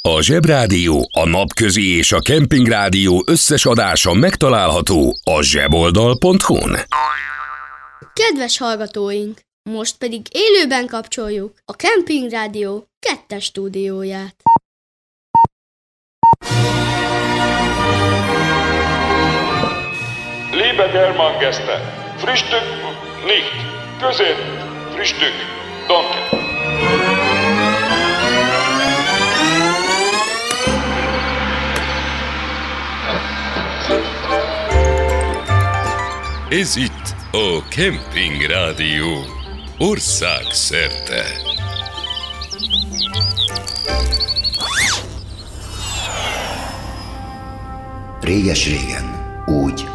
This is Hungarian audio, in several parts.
A Zsebrádió, a Napközi és a Kempingrádió összes adása megtalálható a zseboldal.hu-n. Kedves hallgatóink, most pedig élőben kapcsoljuk a Kempingrádió 2. stúdióját. Liebe Germangäste, Frühstück nicht, Közép, Frühstück, danke. Ez itt a Kempingrádió országszerte. Réges-régen, úgy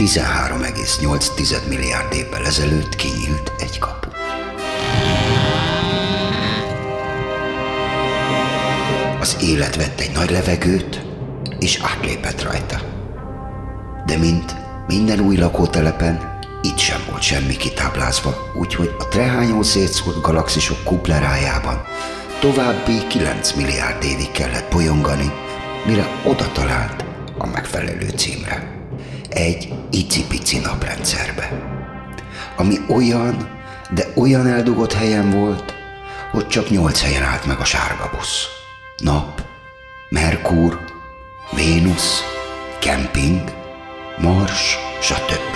13,8 milliárd évvel ezelőtt kinyílt egy kapu. Az élet vett egy nagy levegőt, és átlépett rajta. De mint minden új lakótelepen, itt sem volt semmi kitáblázva, úgyhogy a trehányul szétszórt galaxisok kuplerájában további 9 milliárd évig kellett bolyongani, mire oda talált a megfelelő címre. Egy icipici naprendszerbe, ami olyan, de olyan eldugott helyen volt, hogy csak 8 helyen állt meg a sárga busz. Nap, Merkur, Vénusz, kemping, Mars, stb.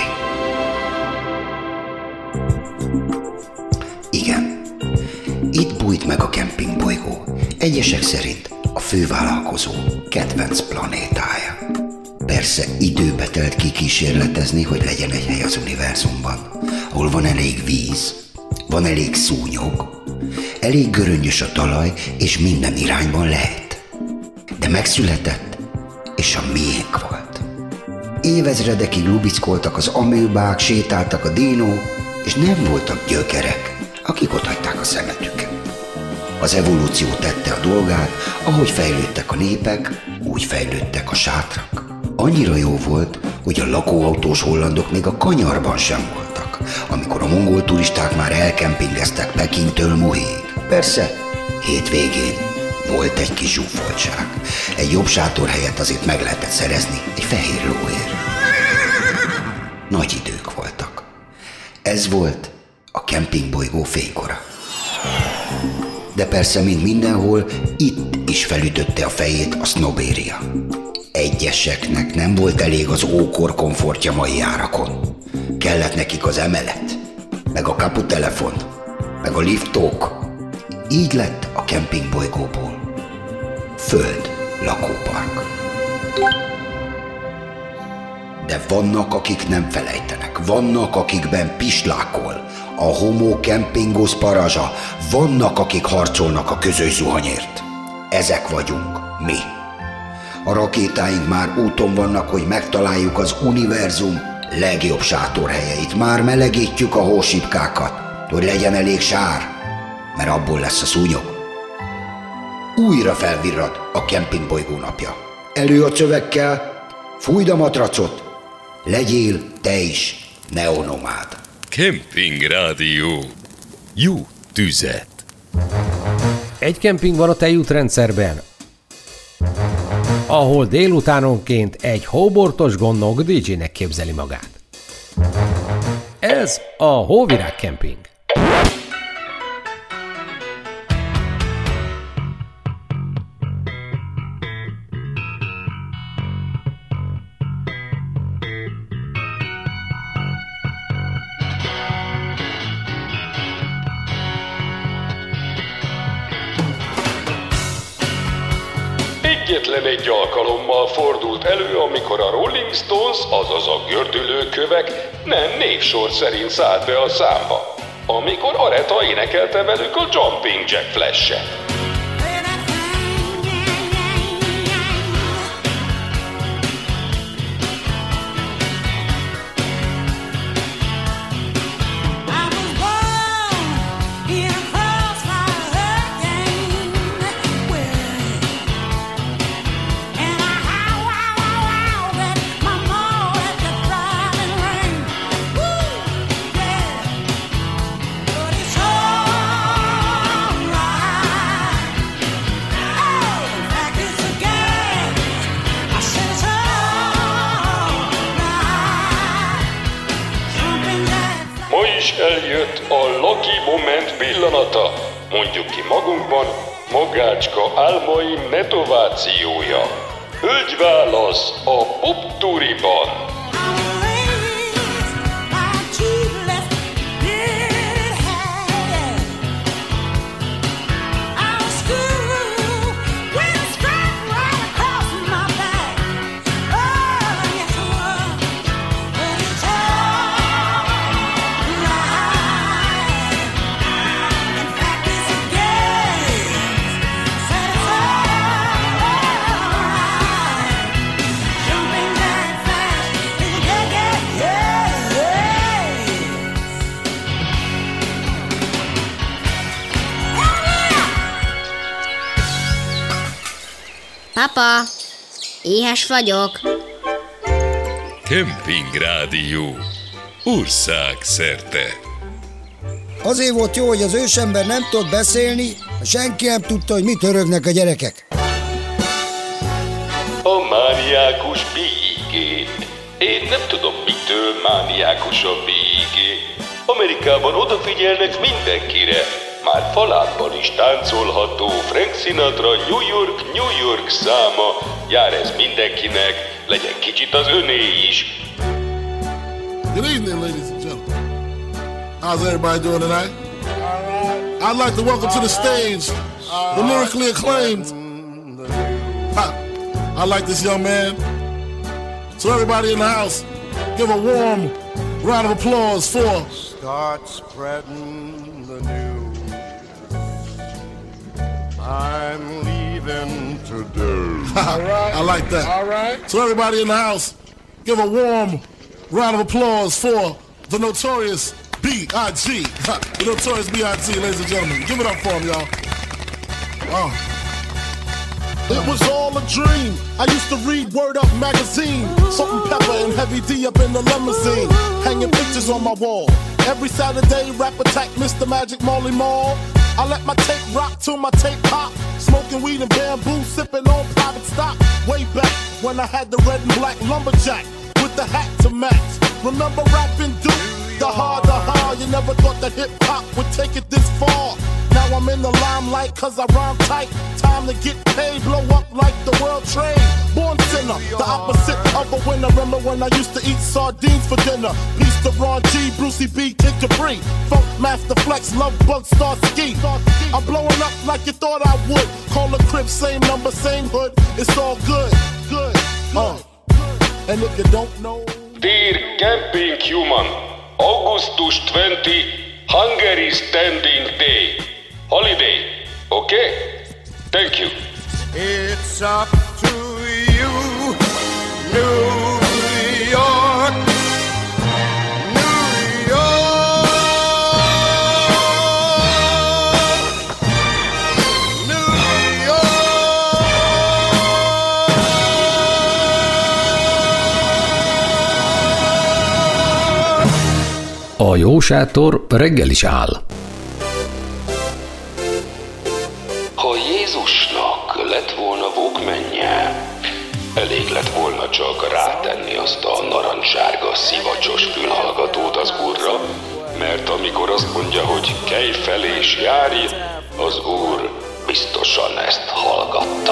Igen, itt bújt meg a kempingbolygó, egyesek szerint a fővállalkozó kedvenc planétája. Persze időbe telt kikísérletezni, hogy legyen egy hely az univerzumban, ahol van elég víz, van elég szúnyog, elég göröngyös a talaj, és minden irányban lehet. De megszületett, és a miénk volt. Évezredekig lubickoltak az amőbák, sétáltak a dinók, és nem voltak gyökerek, akik otthagyták a szemetüket. Az evolúció tette a dolgát, ahogy fejlődtek a népek, úgy fejlődtek a sátrak. Annyira jó volt, hogy a lakóautós hollandok még a kanyarban sem voltak, amikor a mongol turisták már elkempingeztek Pekintől Muhéig. Persze, hétvégén volt egy kis zsúfoltság. Egy jobb sátorhelyet azért meg lehetett szerezni egy fehér lóért. Nagy idők voltak. Ez volt a kempingbolygó fénykora. De persze, mint mindenhol, itt is felütötte a fejét a sznobéria. Egyeseknek nem volt elég az ókor komfortja mai árakon. Kellett nekik az emelet, meg a kaputelefon, meg a liftók. Így lett a kempingbolygóból föld lakópark. De vannak, akik nem felejtenek, vannak, akikben pislákol a homo campingos parazsa, vannak, akik harcolnak a közös zuhanyért. Ezek vagyunk mi. A rakétáink már úton vannak, hogy megtaláljuk az univerzum legjobb sátorhelyeit. Már melegítjük a hósipkákat, hogy legyen elég sár, mert abból lesz a szúnyog. Újra felvirrad a kempingbolygó napja. Elő a csövekkel, fújd a matracot, legyél te is neonomád. Kempingrádió. Jó tüzet. Egy kemping van a tejútrendszerben, ahol délutánonként egy hóbortos gondnok DJ-nek képzeli magát. Ez a Hóvirág Kemping. Egyetlen egy alkalommal fordult elő, amikor a Rolling Stones, azaz a gördülőkövek nem névsor szerint szállt be a számba, amikor Aretha énekelte velük a Jumping Jack Flash-et. But it's all right. is eljött a Lucky Moment pillanata. Mondjuk ki magunkban, magácska álmai metovációja. Hölgyválasz a Popturiban. Papa, éhes vagyok. Kemping Rádió. Ország szerte. Azért volt jó, hogy az ősember nem tudott beszélni, senki nem tudta, hogy mit örögnek a gyerekek. A mániákus B.I.G. Én nem tudom, mitől mániákus a B.I.G. Amerikában odafigyelnek mindenkire. Már falátban is táncolható Frank Sinatra New York száma. Jár ez mindenkinek, legyen kicsit az öné is. Good evening, ladies and gentlemen. How's everybody doing tonight? I'd like to welcome to the stage the lyrically acclaimed. I like this young man. So everybody in the house, give a warm round of applause for... Start spreading the news. I'm leaving today. I like that. All right. So everybody in the house, give a warm round of applause for the Notorious B.I.G. The Notorious B.I.G., ladies and gentlemen. Give it up for him, y'all. It was all a dream. I used to read Word Up magazine. Salt-N-Pepa and Heavy D up in the limousine. Hanging pictures on my wall. Every Saturday, Rap Attack, Mr. Magic Marley Marl. I let my tape rock till my tape pop. Smoking weed and bamboo, sipping on private stock. Way back when I had the red and black lumberjack with the hat to match. Remember rapping Duke? The hard, you never thought that hip-hop would take it this far. Now I'm in the limelight cause I rhyme tight. Time to get paid, blow up like the world trade. Born sinner, the opposite of a winner. Remember when I used to eat sardines for dinner? Peace to Ron G, Brucey B, Kid Capri, Funk Master Flex, Love Bug, Star Ski. I'm blowing up like you thought I would. Call the crib, same number, same hood. It's all good, good. And if you don't know... Dear Camping Human, Augustus 20, Hungary Standing Day. Holiday, okay? Thank you. It's up to you, New York, New York, New York. A jó sátor reggel is áll. Ha Jézusnak lett volna Walkmanje, elég lett volna csak rátenni azt a narancssárga szivacsos fülhallgatót az Úrra, mert amikor azt mondja, hogy kelj fel és járj, az Úr biztosan ezt hallgatta.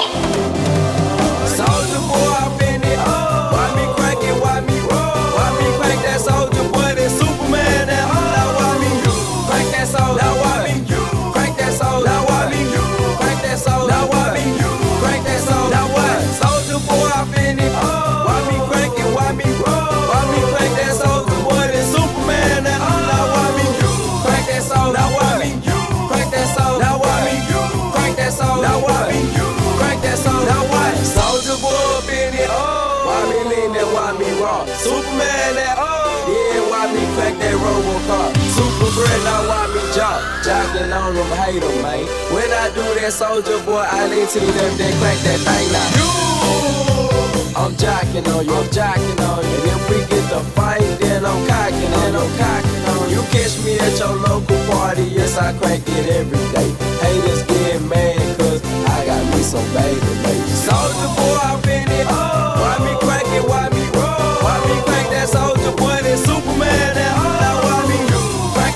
Superman that yeah, why me crack that Robocop? Super bread, now why me jock? Jocking on them, hate them, man. When I do that Soldier Boy, I lean to the left, then crack that thing now. I'm jocking on you, I'm jocking on you. And if we get the fight, then I'm cocking on you. You catch me at your local party, yes, I crack it every day. Haters get mad, cause I got me some baby, baby. Soldier Boy, I'm in it. Why me crack it, why me roll? Why me crack that Soldier Boy, that Superman, that now why me crack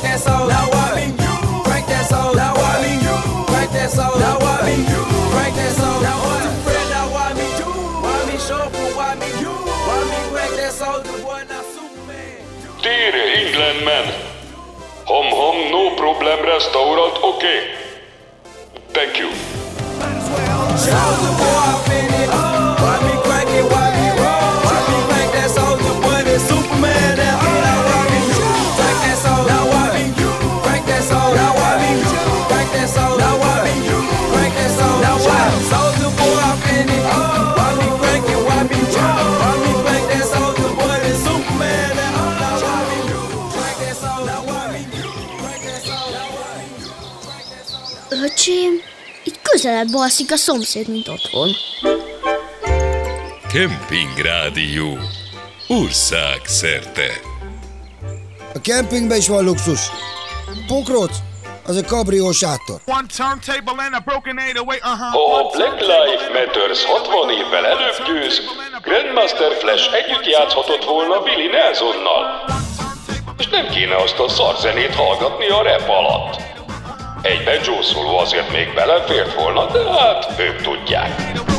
Cleveland man. Hom, no problem restaurant, okay. Thank you. Soldier boy, I'm in it. Why me crank it, why me roll? Why me crank that soldier boy, that Superman, that all I want me. Crank that soldier, now why me? Crank that soldier, now why me? Crank that soldier, now why me? Crank that soldier, now why? Soldier boy, I'm in it. Why me crank it, why me roll? Why me crank that soldier boy, that Superman, that all I want me. Crank that soldier, now why me? Crank that soldier, now why me? Öcsém, itt közelebb alszik a szomszéd, mint otthon. Kemping Rádió. Ország szerte. A kempingben is van luxus. Pokróc, az a kabrió sátor. Ha a Black Lives Matters 60 évvel előbb győz, Grandmaster Flash együtt játszhatott volna Willie Nelsonnal. És nem kéne azt a szarzenét hallgatni a rap alatt. Egy banjo szóló azért még belefért volna, de hát ők tudják.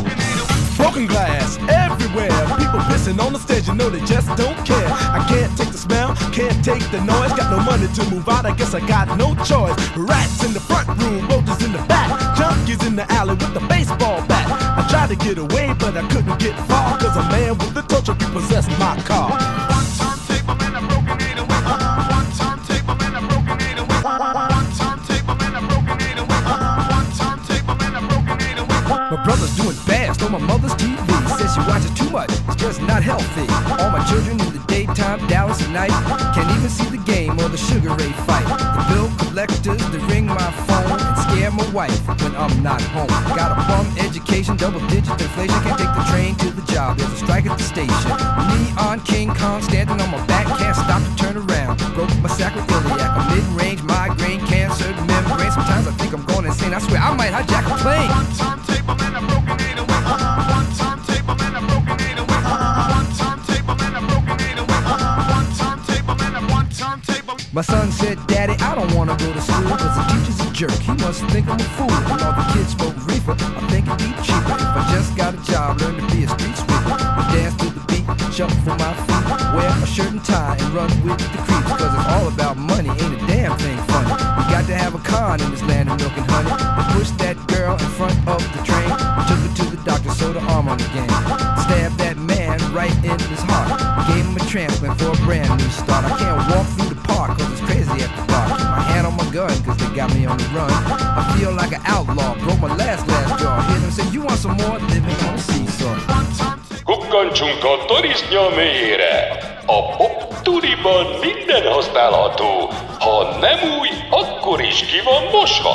Broken glass everywhere. People pissing on the stage, you know they just don't care. I can't take the smell, can't take the noise. Got no money to move out, I guess I got no choice. Rats in the front room, roaches in the back, junkies in the alley with the baseball bat. I tried to get away, but I couldn't get far, cause a man with a tow truck repossessed my car. One turntable and a broken 808. One turntable and a broken 808. One turntable and a broken 808. One turntable and a broken 808. My brother's doing bad, stole my mother's TV. Says she watches too much, it's just not healthy. All my children in the daytime, Dallas at night. Can't even see the game or the Sugar Ray fight. The bill collectors, they ring my phone and scare my wife when I'm not home. Got a bum education, double-digit inflation. Can't take the train to the job, there's a strike at the station. Neon King Kong standing on my back, can't stop to turn around. Broke my sacroiliac, a mid-range migraine, cancer, membrane. Sometimes I think I'm going insane, I swear I might hijack a plane. One turntable and a broken 808. One turntable and a broken 808. One turntable and a broken 808. One turntable and a one turntable. My son said, Daddy, I don't want to go to school, cause the teacher's a jerk, he must think I'm a fool. And all the kids smoke reefer, I think it'd be cheaper if I just got a job, learn to be a street sweeper. I dance to the beat, shuffle for my feet, wear a shirt and tie and run with the creeps. Cause it's all about money, ain't a damn thing funny. You got to have a con in this land of milk and honey. I pushed that girl in front of the train, took her to the doctor, sewed her arm on the game. Stabbed that man right in his heart, gave him a transplant for a brand new start. I can't walk through the park cause it's crazy after dark. Keep my hand on my gun cause they got me on the run. I feel like an outlaw, broke my last jaw. Hear them say, you want some more? Living on the seesaw. Kukkantsunk a tarisznya mélyére. A pop tudiban minden használható. Ha nem új, akkor is ki van mosva.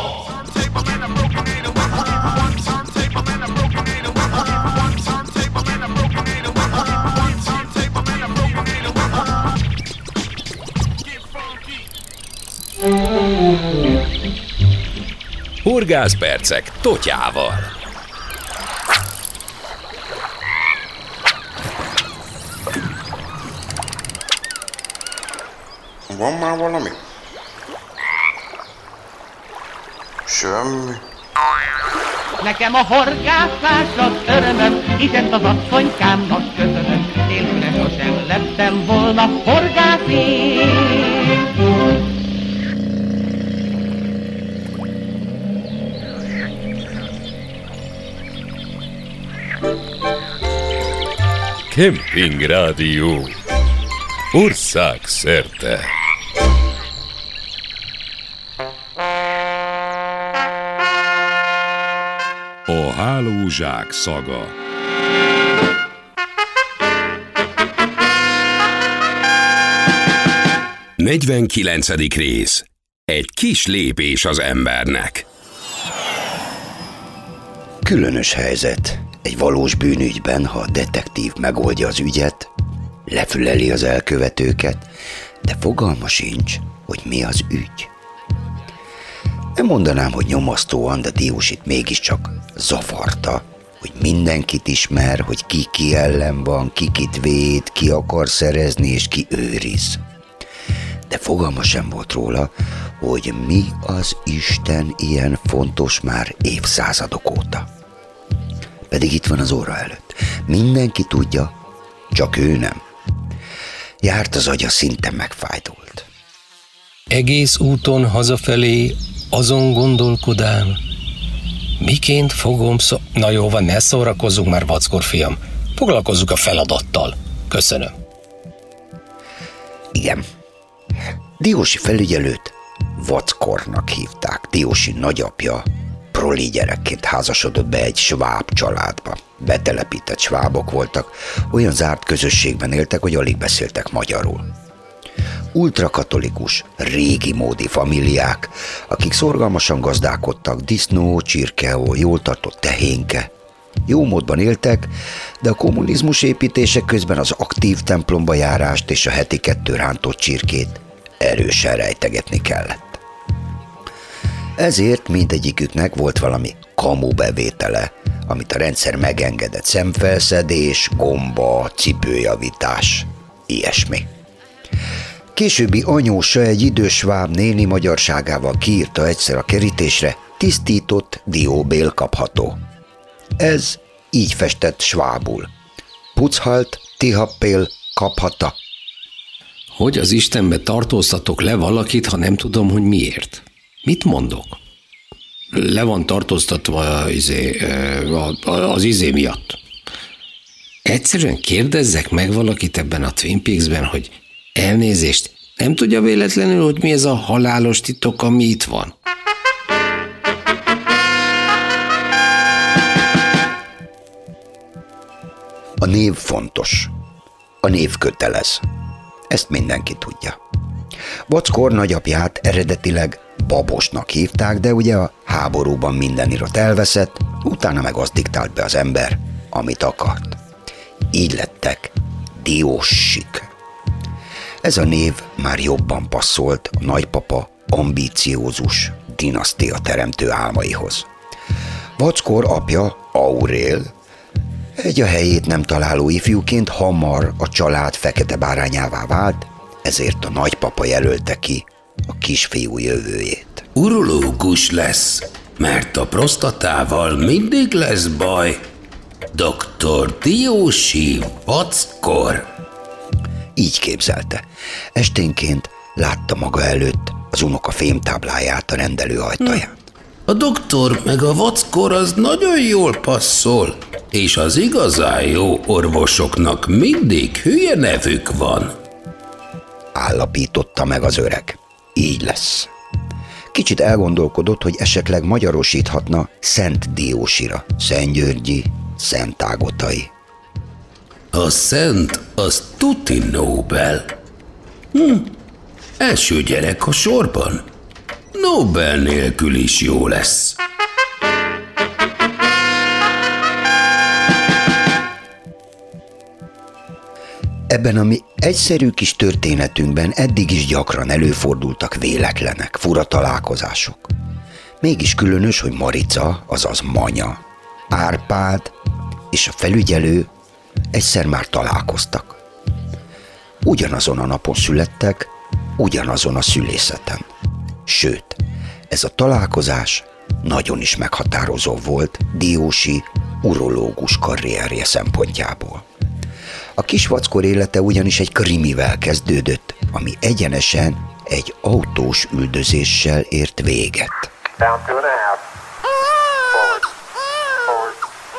Horgászpercek Totyával. Van már valami? Semmi. Nekem a horgászás az örömöm, hiszen az asszonykámnak köszönöm. Nélküle sosem lettem volna horgász én. Kemping Rádió. Ország szerte. A hálózsák szaga. Negyvenkilencedik rész. Egy kis lépés az embernek. Különös helyzet. Egy valós bűnügyben, ha a detektív megoldja az ügyet, lefüleli az elkövetőket, de fogalma sincs, hogy mi az ügy. Nem mondanám, hogy nyomasztóan, de Diósit mégiscsak zavarta, hogy mindenkit ismer, hogy ki ellen van, kit véd, ki akar szerezni és ki őriz. De fogalma sem volt róla, hogy mi az Isten ilyen fontos már évszázadok óta. Pedig itt van az óra előtt. Mindenki tudja, csak ő nem. Járt az agya, szinte megfájdult. egész úton hazafelé azon gondolkodám, miként fogom Na jó van, ne szórakozzunk már, vackor fiam. Foglalkozzuk a feladattal. Köszönöm. Igen. Diósi felügyelőt Vackornak hívták. Diósi nagyapja proli gyerekként házasodott be egy sváb családba. Betelepített svábok voltak, olyan zárt közösségben éltek, hogy alig beszéltek magyarul. Ultrakatolikus, régi módi familiák, akik szorgalmasan gazdálkodtak, disznó, csirkeó, jól tartott tehénke. Jó módban éltek, de a kommunizmus építések közben az aktív templomba járást és a heti 2 rántott csirkét erősen rejtegetni kellett. Ezért mindegyiküknek volt valami kamu bevétele, amit a rendszer megengedett: szemfelszedés, gomba, cipőjavítás, ilyesmi. Későbbi anyósa egy idős sváb néni magyarságával kiírta egyszer a kerítésre: tisztított dióbél kapható. Ez így festett svábul: puchalt, tihappél kaphatta. Hogy az Istenbe tartóztatok le valakit, ha nem tudom, hogy miért? Mit mondok? Le van tartóztatva az izé miatt. Egyszerűen kérdezzek meg valakit ebben a Twin Peaksben, hogy elnézést, nem tudja véletlenül, hogy mi ez a halálos titok, ami itt van? A név fontos. A név kötelez. Ezt mindenki tudja. Vackor nagyapját eredetileg Babosnak hívták, de ugye a háborúban minden irat elveszett, utána meg azt diktált be az ember, amit akart. Így lettek Dióssik. Ez a név már jobban passzolt a nagypapa ambíciózus dinasztia teremtő álmaihoz. Vackor apja, Aurél, egy a helyét nem találó ifjúként hamar a család fekete bárányává vált, ezért a nagypapa jelölte ki a kisfiú jövőjét. Urológus lesz, mert a prostatával mindig lesz baj. Dr. Diósi Vackor. Így képzelte. Esténként látta maga előtt az unoka fémtábláját a rendelő ajtaján. A doktor meg a Vackor az nagyon jól passzol, és az igazán jó orvosoknak mindig hülye nevük van. Állapította meg az öreg. Így lesz. Kicsit elgondolkodott, hogy esetleg magyarosíthatna Szent Diósira. Szentgyörgyi, Szent Ágotai. A Szent az tuti Nobel. Első gyerek a sorban. Nobel nélkül is jó lesz. Ebben a mi egyszerű kis történetünkben eddig is gyakran előfordultak véletlenek, fura találkozások. Mégis különös, hogy Marica, azaz Manya, Árpád és a felügyelő egyszer már találkoztak. Ugyanazon a napon születtek, ugyanazon a szülészeten. Sőt, ez a találkozás nagyon is meghatározó volt Diósi urológus karrierje szempontjából. A kis Vackor élete ugyanis egy krimivel kezdődött, ami egyenesen egy autós üldözéssel ért véget. Down 2.5. Forward. Forward.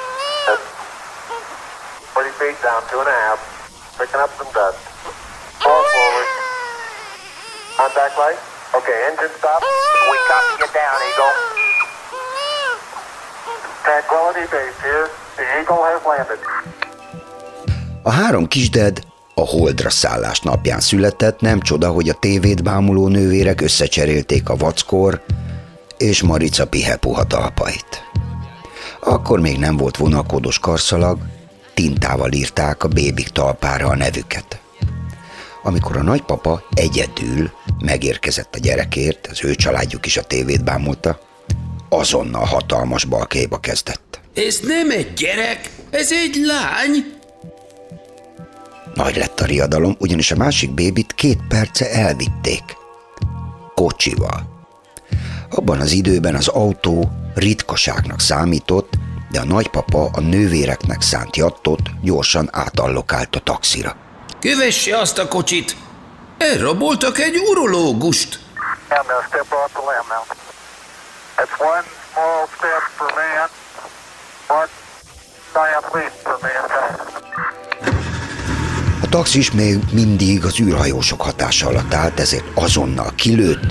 40 feet down 2.5. Picking up some dust. Fall forward. Contact light. Okay, engine stop. We copy you down, Eagle. Tranquility Base here. The Eagle has landed. A 3 kisded a Holdra szállás napján született, nem csoda, hogy a tévét bámuló nővérek összecserélték a Vackor és Marica pihe-puha talpait. Akkor még nem volt vonalkódos karszalag, tintával írták a bébik talpára a nevüket. Amikor a nagypapa egyedül megérkezett a gyerekért, az ő családjuk is a tévét bámulta, azonnal hatalmas balkéba kezdett. Ez nem egy gyerek, ez egy lány! Nagy lett a riadalom, ugyanis a másik bébit 2 perce elvitték. Kocsival. Abban az időben az autó ritkaságnak számított, de a nagypapa a nővéreknek szánt jattot gyorsan átallokált a taxira. Kövesse azt a kocsit! Elraboltak egy urológust! I'm going to step off the limb now. That's one small step for man, one giant leap for mankind. A taxis még mindig az űrhajósok hatása alatt állt, ezért azonnal kilőtt,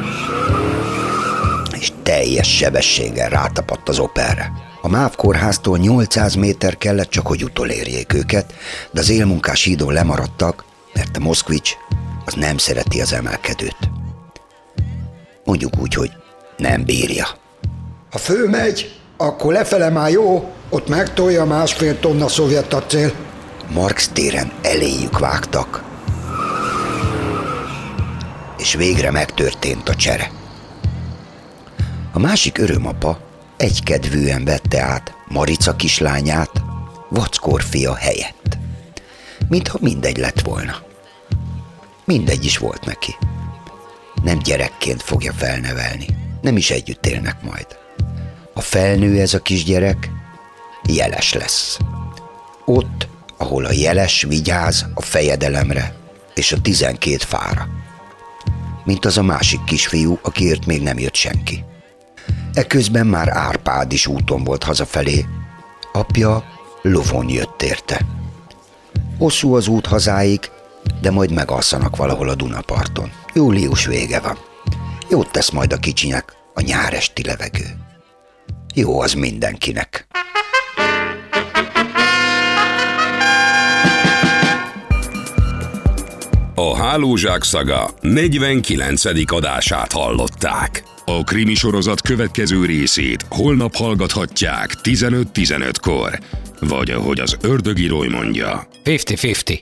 és teljes sebességgel rátapadt az Opelre. A MÁV kórháztól 800 méter kellett csak, hogy utolérjék őket, de az élmunkás hídon lemaradtak, mert a Moszkvics az nem szereti az emelkedőt. Mondjuk úgy, hogy nem bírja. Ha fölmegy, akkor lefele már jó, ott megtolja 1,5 tonna szovjet acél. Marx téren eléjük vágtak, és végre megtörtént a csere. A másik örömapa egykedvűen vette át Marica kislányát Vackor fia helyett, mintha mindegy lett volna. Mindegy is volt neki. Nem gyerekként fogja felnevelni, nem is együtt élnek majd. Ha felnő ez a kisgyerek, jeles lesz. Ott, ahol a jeles vigyáz a fejedelemre és a 12 fára. Mint az a másik kisfiú, akiért még nem jött senki. Eközben már Árpád is úton volt hazafelé. Apja lovon jött érte. Hosszú az út hazáig, de majd megalszanak valahol a Dunaparton. Július vége van. Jót tesz majd a kicsinek a nyáresti levegő. Jó az mindenkinek. A Hálózsák szaga 49. adását hallották. A krimisorozat következő részét holnap hallgathatják 15:15-kor. Vagy ahogy az ördögírói mondja. 50-50.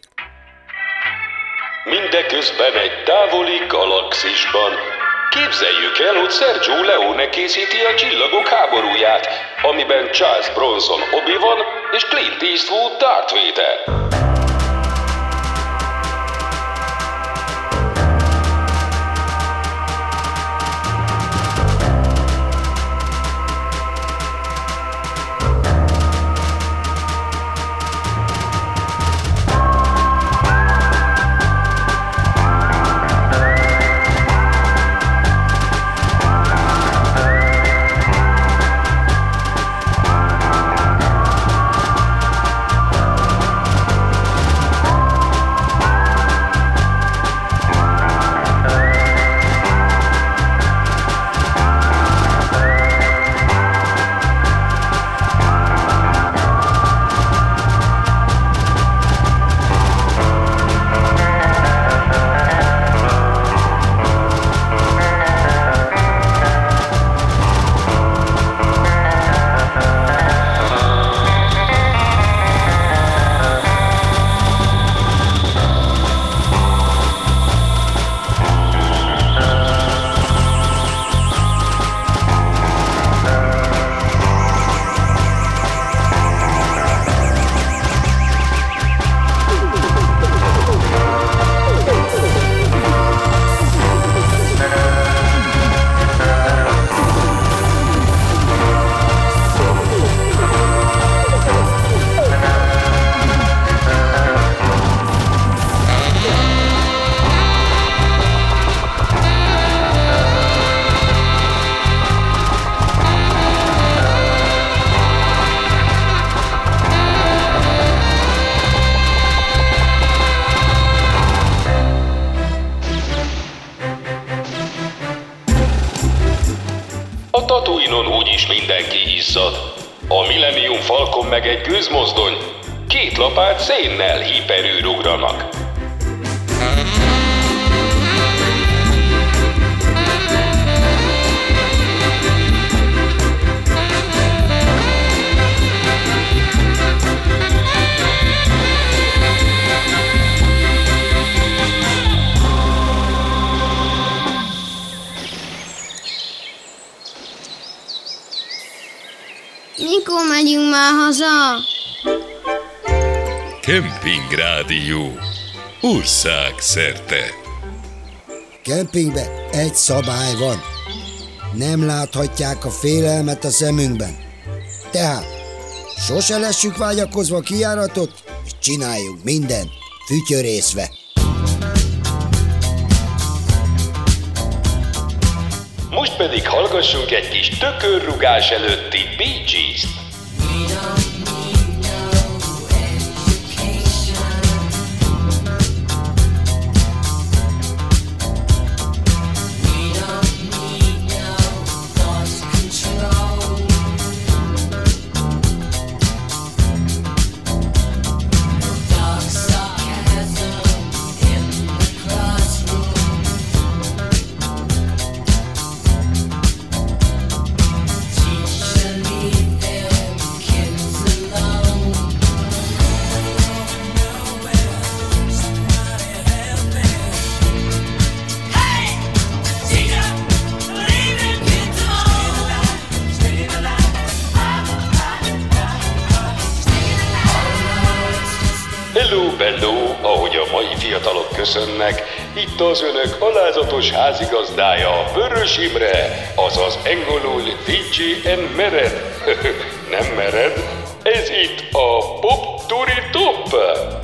Mindeközben egy távoli galaxisban. Képzeljük el, hogy Sergio Leone készíti a Csillagok háborúját, amiben Charles Bronson Obi-Wan és Clint Eastwood Darth Vader. A Tatooine-on úgyis mindenki izzad. A Millennium Falcon meg egy gőzmozdony 2 lapát szénnel hiperűrugranak. Mikor megyünk már haza? Kemping Rádió. Ország szerte. Kempingben egy szabály van. Nem láthatják a félelmet a szemünkben. Tehát sose lessük vágyakozva a kijáratot, és csináljunk mindent fütyörészve. Most pedig hallgassunk egy kis tökörrugás előtti Bee Gees-t. Bello, ahogy a mai fiatalok köszönnek, itt az önök alázatos házigazdája, Vörös Imre, azaz angolul DJ and Mered. Nem mered, ez itt a Pop Turi Top.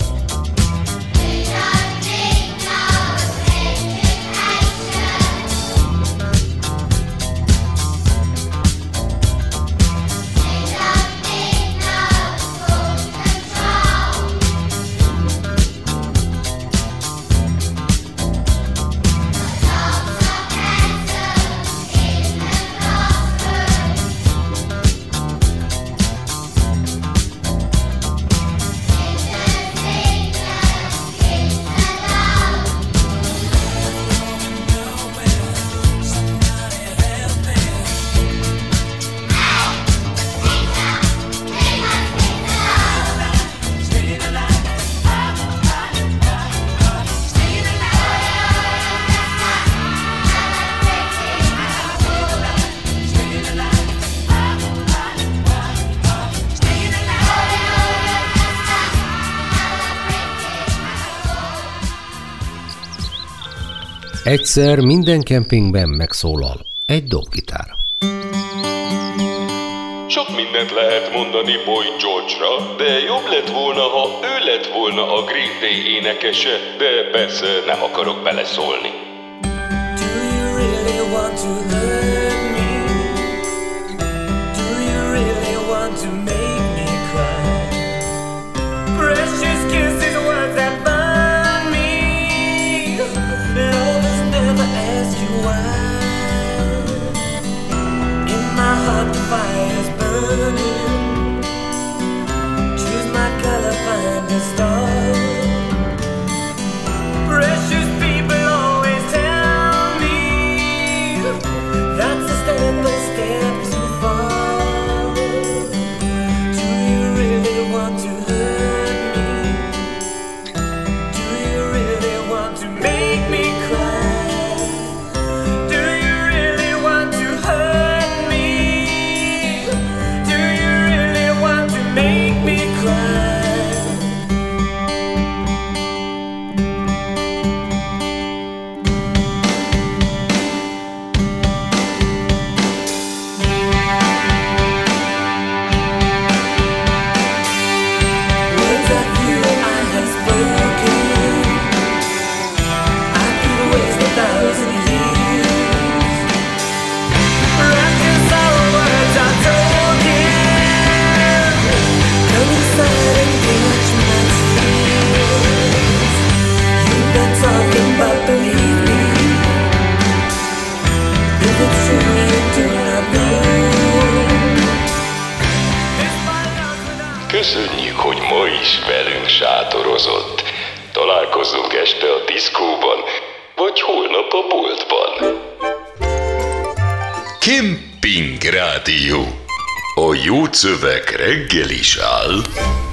Egyszer minden kempingben megszólal egy dobgitár. Sok mindent lehet mondani Boy George-ra, de jobb lett volna, ha ő lett volna a Green Day énekese, de persze nem akarok beleszólni. Do you really want to hurt me? Do you really want to make me cry? Precious kisses, words that burn me. Lovers never ask you why. In my heart the fire's burning. Choose my color, find a star. Precious people always tell me that's a step too far. Do you really want to hurt me? Do you really want to make me cry? Do you really want to hurt me? Do you really want to make me cry? Words I feel I have spoken, I could waste 1,000 years. Wrapped in sorrow, words I told you. Come inside and catch my tears. You've been talking, but believe me, if it's true, you do not know. Köszönjük, hogy ma is velünk sátorozott. Találkozzunk este a diszkóban, vagy holnap a boltban. Kemping Rádió. A jó szöveg reggel is áll.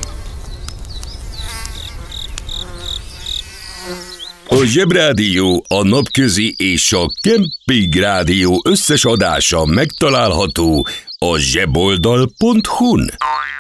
A Zsebrádió, a Napközi és a Kemping Rádió összes adása megtalálható a zseboldal.hu-n.